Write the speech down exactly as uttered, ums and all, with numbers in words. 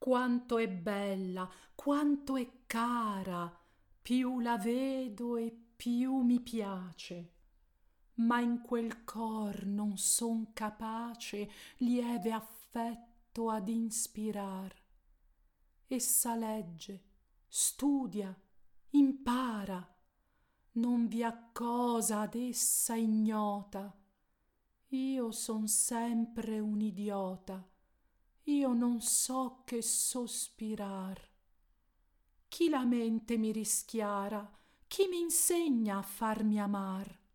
quanto è bella, quanto è cara, più la vedo e più mi piace, ma in quel cor non son capace lieve affetto ad inspirar. Essa legge, studia, impara, non vi ha cosa ad essa ignota. Io son sempre un idiota, io non so che sospirar. Chi la mente mi rischiara, chi m'insegna a farmi amar?